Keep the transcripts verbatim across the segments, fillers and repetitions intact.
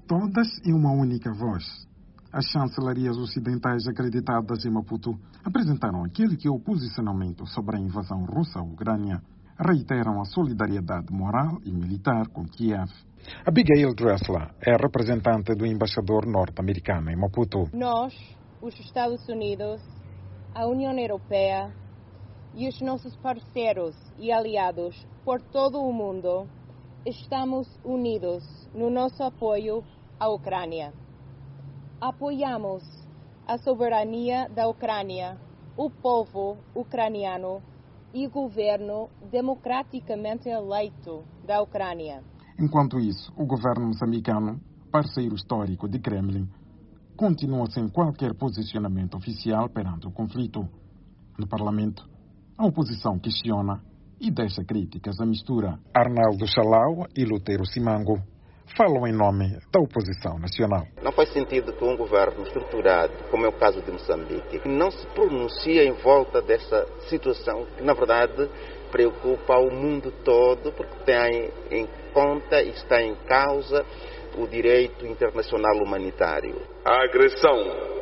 todas em uma única voz. As chancelarias ocidentais acreditadas em Maputo apresentaram aquele que é o posicionamento sobre a invasão russa à Ucrânia. Reiteram a solidariedade moral e militar com Kiev. Abigail Dressler é representante do embaixador norte-americano em Maputo. Nós, os Estados Unidos, a União Europeia e os nossos parceiros e aliados por todo o mundo estamos unidos no nosso apoio à Ucrânia. Apoiamos a soberania da Ucrânia, o povo ucraniano e o governo democraticamente eleito da Ucrânia. Enquanto isso, o governo moçambicano, parceiro histórico de Kremlin, continua sem qualquer posicionamento oficial perante o conflito. No parlamento, a oposição questiona e deixa críticas à mistura. Arnaldo Chalau e Lutero Simango falam em nome da oposição nacional. Não faz sentido que um governo estruturado, como é o caso de Moçambique, que não se pronuncia em volta dessa situação que, na verdade, preocupa o mundo todo, porque tem em conta e está em causa o direito internacional humanitário. A agressão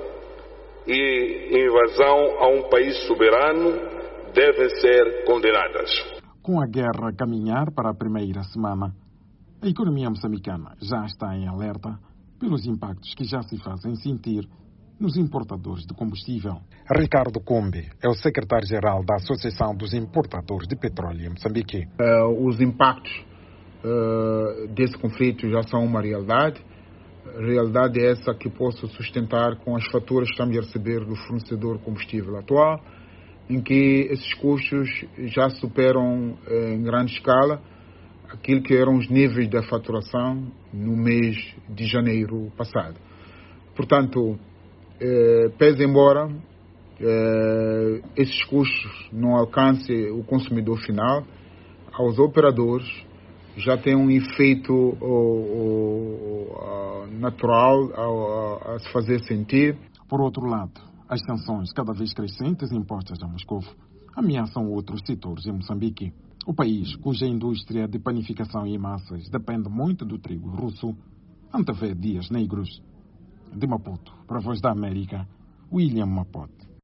e invasão a um país soberano devem ser condenadas. Com a guerra a caminhar para a primeira semana, a economia moçambicana já está em alerta pelos impactos que já se fazem sentir nos importadores de combustível. Ricardo Combe é o secretário-geral da Associação dos Importadores de Petróleo em Moçambique. Uh, os impactos uh, desse conflito já são uma realidade. A realidade é essa que posso sustentar com as faturas que estamos a receber do fornecedor de combustível atual, em que esses custos já superam uh, em grande escala aquilo que eram os níveis da faturação no mês de janeiro passado. Portanto, eh, pese embora eh, esses custos não alcancem o consumidor final, aos operadores já tem um efeito oh, oh, oh, natural a, a, a se fazer sentir. Por outro lado, as sanções cada vez crescentes impostas a Moscou ameaçam outros setores em Moçambique. O país, cuja indústria de panificação em massas depende muito do trigo russo, antevê dias negros. De Maputo, para a Voz da América, William Mapote.